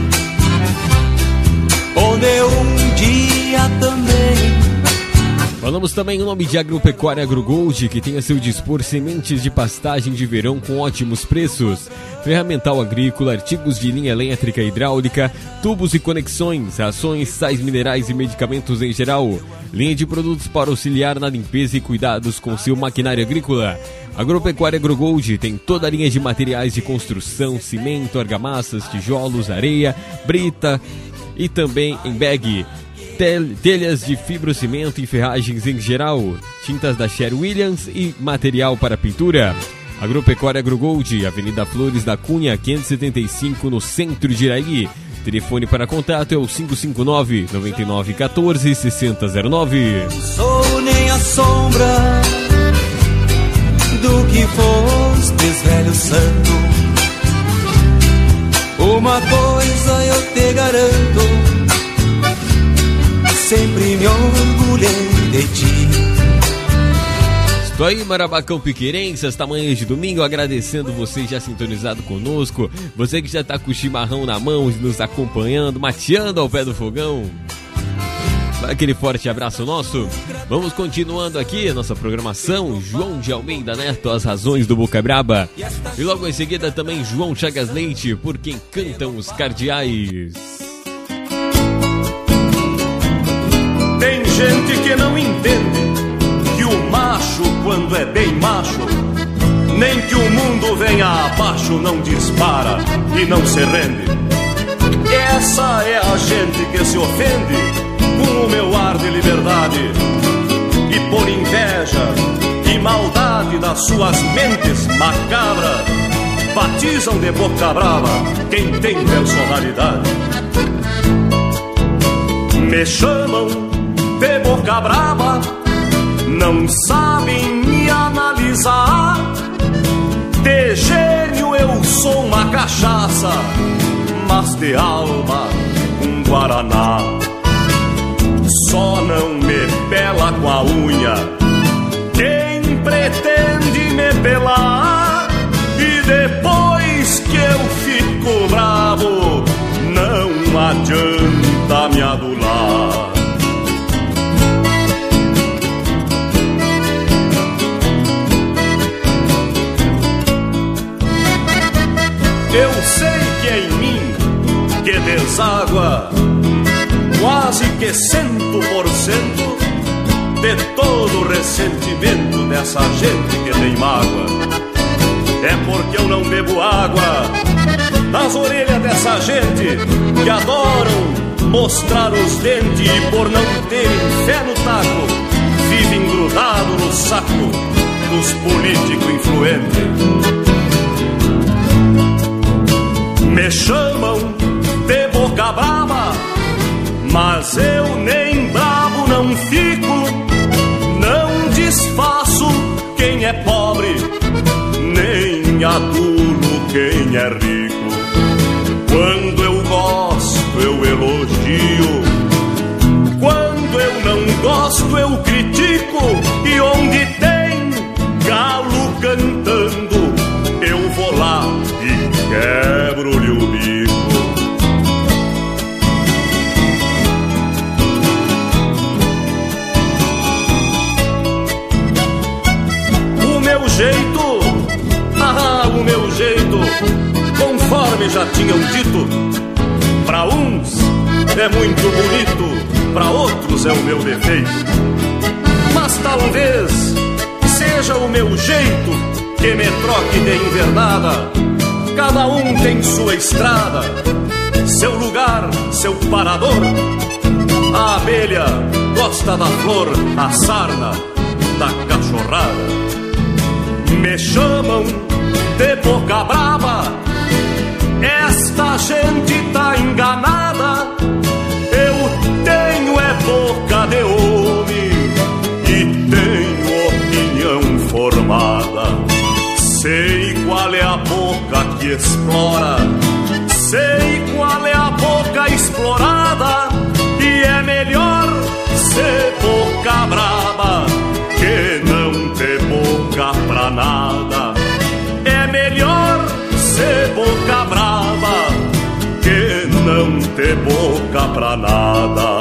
[SPEAKER 10] onde um dia também.
[SPEAKER 12] Falamos também em nome de Agropecuária AgroGold, que tem a seu dispor sementes de pastagem de verão com ótimos preços, ferramental agrícola, artigos de linha elétrica e hidráulica, tubos e conexões, rações, sais minerais e medicamentos em geral, linha de produtos para auxiliar na limpeza e cuidados com seu maquinário agrícola. Agropecuária AgroGold tem toda a linha de materiais de construção, cimento, argamassas, tijolos, areia, brita e também em bag. Telhas de fibrocimento e ferragens em geral, tintas da Sherwin-Williams e material para pintura. Agropecuária AgroGold, Avenida Flores da Cunha, 575, no centro de Iraí. Telefone para contato é o 559-9914-6009.
[SPEAKER 10] Sou nem a sombra do que fostes, velho santo. Uma coisa eu te garanto, sempre me orgulhei de ti.
[SPEAKER 12] Estou aí, Marabá, Campo e Querência, esta manhã de domingo, agradecendo você já sintonizado conosco, você que já está com o chimarrão na mão, nos acompanhando, mateando ao pé do fogão. Aquele forte abraço nosso. Vamos continuando aqui a nossa programação. João de Almeida Neto, As Razões do Boca Braba. E logo em seguida também João Chagas Leite, Por Quem Cantam os Cardeais.
[SPEAKER 16] Tem gente que não entende que o macho, quando é bem macho, nem que o mundo venha abaixo, não dispara e não se rende. Essa é a gente que se ofende com o meu ar de liberdade, e por inveja e maldade das suas mentes macabras batizam de boca brava quem tem personalidade. Me chamam de boca brava, não sabem me analisar. De gênio eu sou uma cachaça, mas de alma um guaraná. Só não me pela com a unha quem pretende me pelar, e depois que eu fico bravo não adianta me adular. Eu sei que é em mim que deságua quase que 100% de todo o ressentimento dessa gente que tem mágoa. É porque eu não bebo água nas orelhas dessa gente que adoram mostrar os dentes, e por não terem fé no taco vivem grudado no saco dos políticos influentes. Me chamam de boca brava, mas eu nem bravo não fico, não desfaço
[SPEAKER 1] pobre, nem adulo quem é rico. Quando eu gosto, eu elogio. Quando eu não gosto, eu critico. E onde tem galo cantando, eu vou lá e quebro-lhe o bico. O meu jeito, conforme já tinham dito, pra uns é muito bonito, pra outros é o meu defeito. Mas talvez seja o meu jeito que me troque de invernada. Cada um tem sua estrada, seu lugar, seu parador. A abelha gosta da flor, a sarna da cachorrada. Me chamam de boca brava, esta gente tá enganada. Eu tenho é boca de homem e tenho opinião formada. Sei qual é a boca que explora, sei qual é a boca explorada. E é melhor ser boca brava que não ter boca pra nada. É melhor ser boca brava que não ter boca pra nada.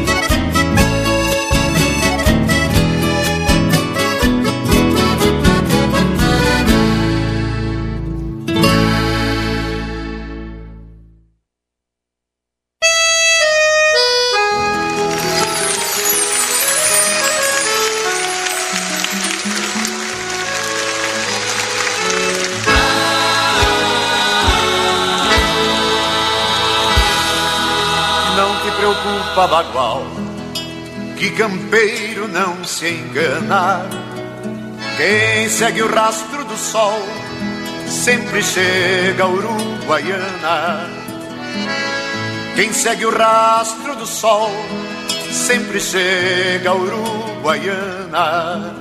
[SPEAKER 2] Bagual, que campeiro não se engana. Quem segue o rastro do sol sempre chega a Uruguaiana. Quem segue o rastro do sol sempre chega a Uruguaiana.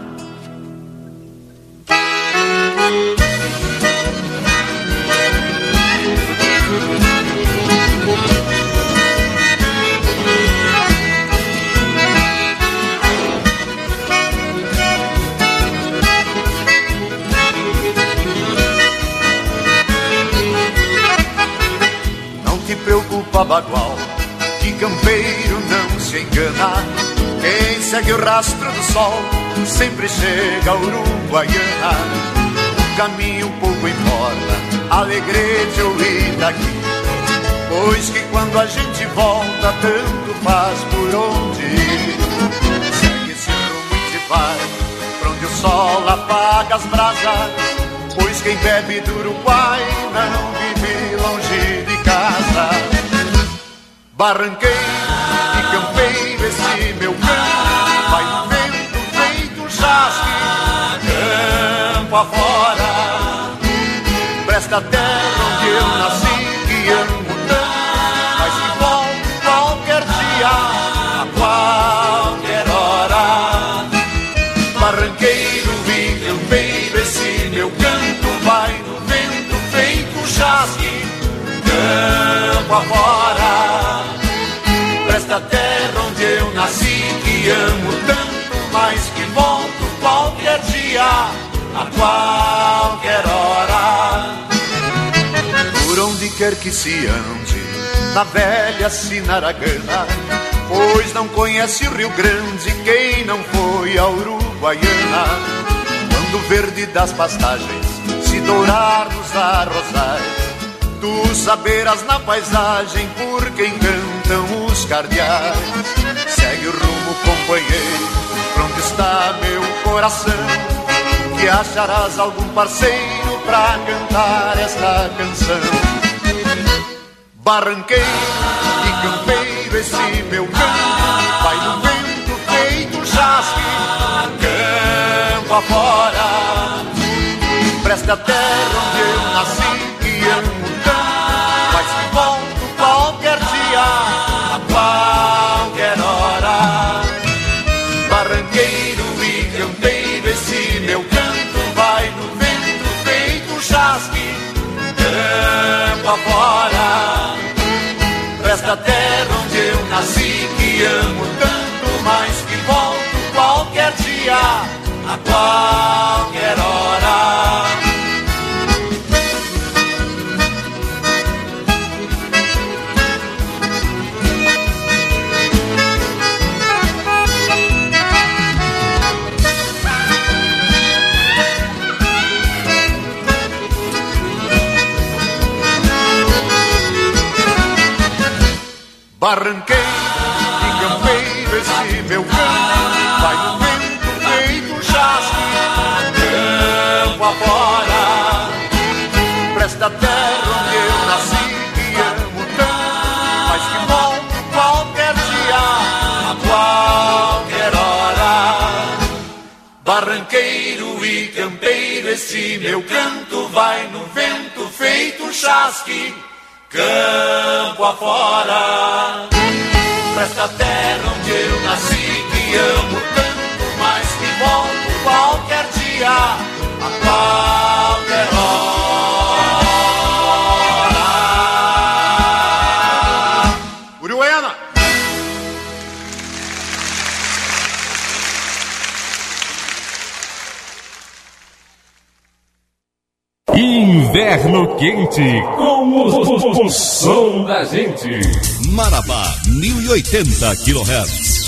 [SPEAKER 2] Preocupa bagual, que campeiro não se engana. Quem segue o rastro do sol sempre chega a Uruguaiana. O caminho pouco importa, Alegrete ou Itaqui, pois que quando a gente volta tanto faz por onde ir. Segue esse rumo e te vai pra onde o sol apaga as brasas, pois quem bebe do Uruguai não vive longe de casa. Barranqueiro e campeiro, esse meu canto vai no vento feito um chasque. Campo afora, presta a terra onde eu nasci, que amo tanto, mas que volto qualquer dia, a qualquer hora. Barranqueiro e campeiro, esse meu canto vai no vento feito um chasque. Campo afora, presta a terra onde eu nasci, que amo tanto, mas que volto qualquer dia, a qualquer hora. Por onde quer que se ande, na velha Sinaragana, pois não conhece o Rio Grande quem não foi a Uruguaiana. Quando o verde das pastagens se dourar nos arrozais, tu saberás na paisagem por quem cantam os cardeais. Segue o rumo, companheiro, pra onde está meu coração, que acharás algum parceiro pra cantar esta canção. Barranqueiro e campeiro, esse meu canto vai no vento feito um chasque. Campo afora, presta a terra onde eu nasci, que amo tanto, mas que volto qualquer dia, a qualquer hora. Barranqueiro e campeiro, esse meu canto vai que amo tanto, mas que volto qualquer dia, a qualquer hora. Barranqueiro e campeiro, esse meu canto vai no vento feito um chasque, campo afora. Presta a terra onde eu nasci, que amo tanto, mas que volto qualquer dia, a qualquer hora. Barranqueiro e campeiro, esse meu canto vai no vento feito um chasque, campo afora. Presta a terra onde eu nasci, que amo tanto, mas que volto qualquer dia, a qualquer hora. Uruguaiana!
[SPEAKER 11] Inverno quente com o som da gente.
[SPEAKER 7] Marabá 1080 kHz.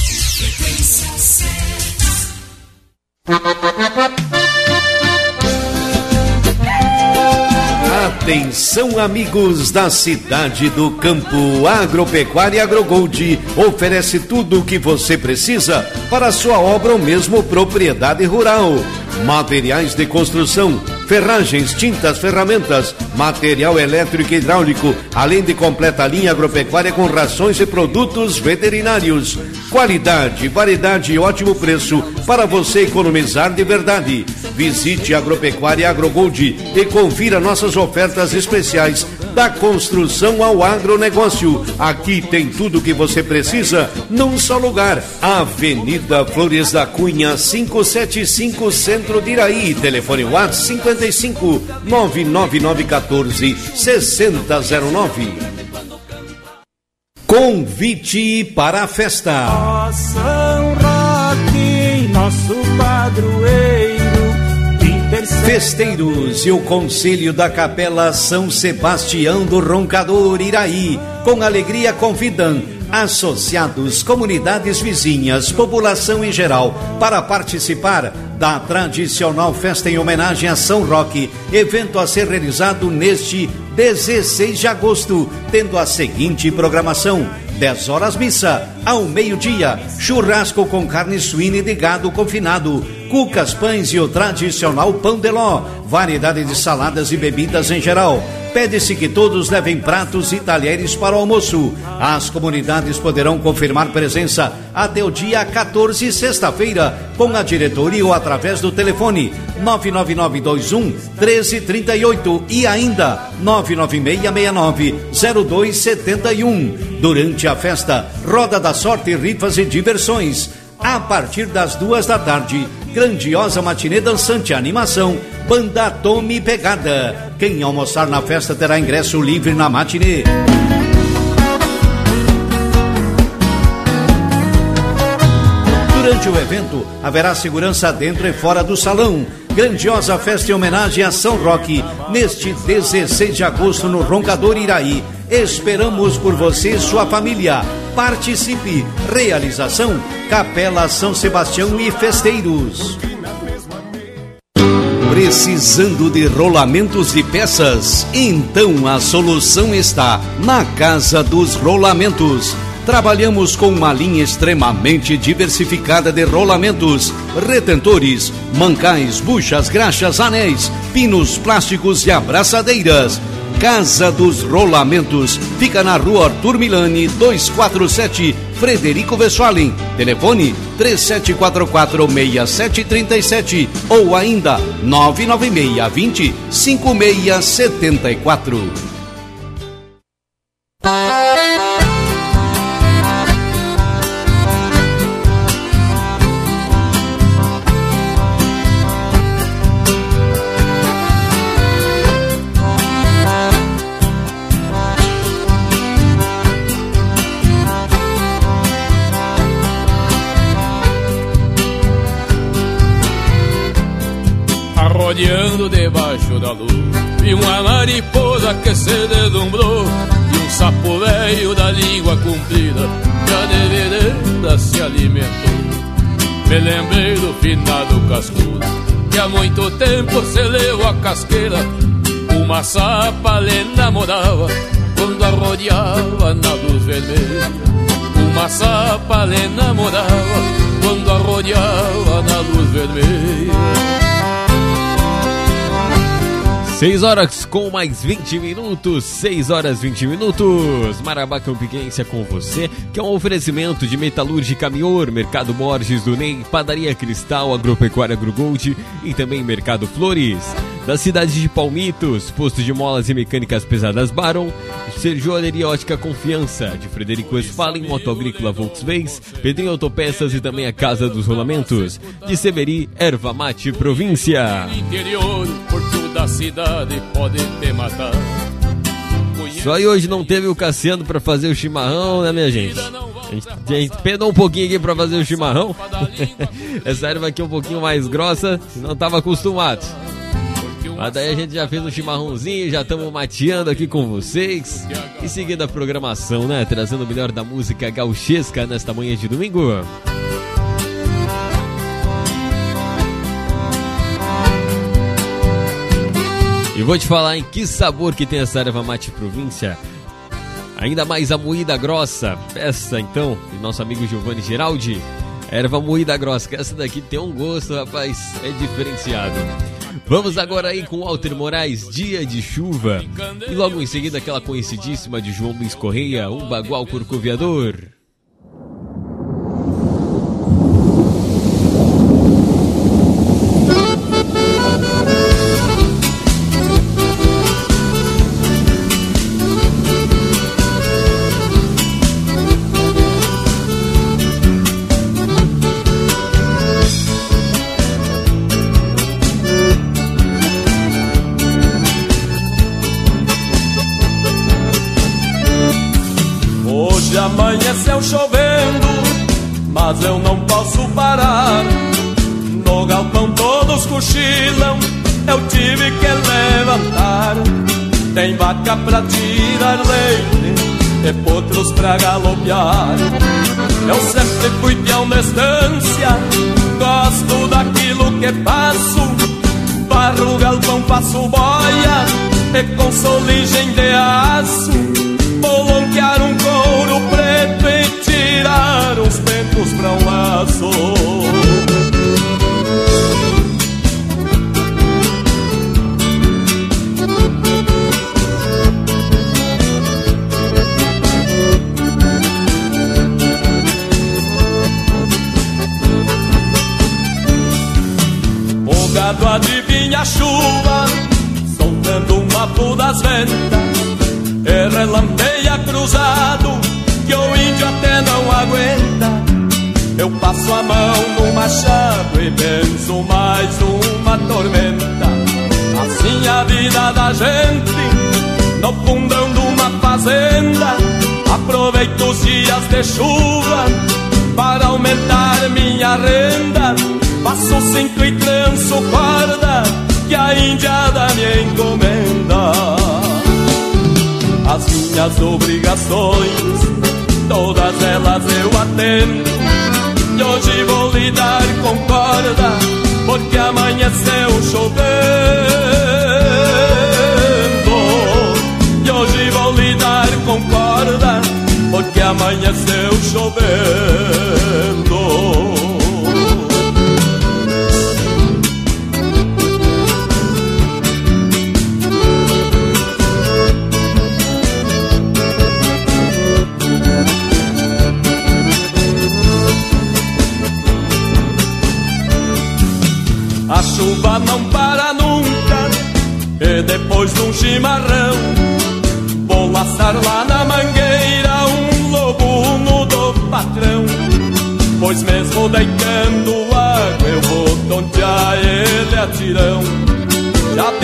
[SPEAKER 7] Atenção, amigos da cidade do campo. Agropecuária AgroGold oferece tudo o que você precisa para a sua obra ou mesmo propriedade rural. Materiais de construção, ferragens, tintas, ferramentas, material elétrico e hidráulico, além de completa linha agropecuária com rações e produtos veterinários. Qualidade, variedade e ótimo preço para você economizar de verdade. Visite a Agropecuária AgroGold e confira nossas ofertas especiais da construção ao agronegócio. Aqui tem tudo o que você precisa num só lugar. Avenida Flores da Cunha, 575, Centro de Iraí. Telefone WhatsApp 55 99914 6009. Convite para a festa.
[SPEAKER 10] Ó São Roque, nosso padroeiro.
[SPEAKER 7] Festeiros e o Conselho da Capela São Sebastião do Roncador Iraí, com alegria convidam associados, comunidades vizinhas, população em geral, para participar da tradicional festa em homenagem a São Roque, evento a ser realizado neste 16 de agosto, tendo a seguinte programação: 10 horas missa, ao meio-dia, churrasco com carne suína e de gado confinado, cucas, pães e o tradicional pão de ló, variedade de saladas e bebidas em geral. Pede-se que todos levem pratos e talheres para o almoço. As comunidades poderão confirmar presença até o dia 14, sexta-feira, com a diretoria ou através do telefone 99921 1338 e ainda 996690271. Durante a festa, roda da sorte, rifas e diversões. A partir das 2 da tarde, grandiosa matinê dançante, animação, banda Tome Pegada. Quem almoçar na festa terá ingresso livre na matinê. Durante o evento, haverá segurança dentro e fora do salão. Grandiosa festa em homenagem a São Roque, neste 16 de agosto no Roncador Iraí. Esperamos por você e sua família. Participe. Realização: Capela São Sebastião e Festeiros. Precisando de rolamentos de peças? Então a solução está na Casa dos Rolamentos. Trabalhamos com uma linha extremamente diversificada de rolamentos, retentores, mancais, buchas, graxas, anéis, pinos plásticos e abraçadeiras. Casa dos Rolamentos fica na Rua Arthur Milani, 247, Frederico Westphalen. Telefone 3744-6737 ou ainda 99620-5674.
[SPEAKER 13] rodeando debaixo da luz. Vi uma mariposa que se deslumbrou e um sapo velho da língua comprida já de vereda se alimentou. Me lembrei do finado cascudo que há muito tempo se leu a casqueira. Uma sapa lhe namorava quando a rodeava na luz vermelha. Uma sapa lhe namorava quando a rodeava na luz vermelha.
[SPEAKER 12] 6 horas com mais 20 minutos, 6 horas 20 minutos. Marabá Campiguense com você, que é um oferecimento de Metalúrgica Mior, Mercado Borges do Ney, Padaria Cristal, Agropecuária Agrogold e também Mercado Flores. Da cidade de Palmitos, posto de molas e mecânicas pesadas Baron, Sergioleria Ótica Confiança, de Frederico Westphalen, Moto Agrícola Volkswagen, Pedrinho Autopeças e também a Casa dos Rolamentos. De Severi, Erva Mate Província.
[SPEAKER 13] Interior, por toda a cidade pode te matar.
[SPEAKER 12] Só aí hoje não teve o Cassiano pra fazer o chimarrão, né, minha gente? A gente pedou um pouquinho aqui pra fazer o chimarrão. Essa erva aqui é um pouquinho mais grossa, não tava acostumado. Mas daí a gente já fez um chimarrãozinho, já estamos mateando aqui com vocês. E seguindo a programação, né? Trazendo o melhor da música gauchesca nesta manhã de domingo. E vou te falar em que sabor que tem essa erva mate província. Ainda mais a moída grossa. Essa então, do nosso amigo Giovanni Geraldi. Erva moída grossa, que essa daqui tem um gosto, rapaz, é diferenciado. Vamos agora aí com Walter Moraes, Dia de Chuva. E logo em seguida aquela conhecidíssima de João Luiz Correia, Um Bagual Corcoviador.
[SPEAKER 10] Amanheceu chovendo, mas eu não posso parar. No galpão todos cochilam, eu tive que levantar. Tem vaca pra tirar leite e potros pra galopear. Eu sempre fui peão na estância, gosto daquilo que faço. Barro o galpão, faço boia e com soligem de aço. Bolonquear um couro preto e tirar os pentos pra um laço. O gado adivinha a chuva, soltando um mapo das ventas. E relampeia cruzado, que o índio até não aguenta. Eu passo a mão no machado e penso mais uma tormenta. Assim a vida da gente, no fundão de uma fazenda. Aproveito os dias de chuva para aumentar minha renda. Faço 5 e tranço corda, que a índiada me encomenda. As minhas obrigações, todas elas eu atendo. E hoje vou lidar com corda, porque amanheceu chovendo. E hoje vou lidar com corda, porque amanheceu chovendo. A chuva não para nunca, e depois de um chimarrão vou laçar lá na mangueira um lobuno do patrão. Pois mesmo deitando água eu vou tontear ele a tirão.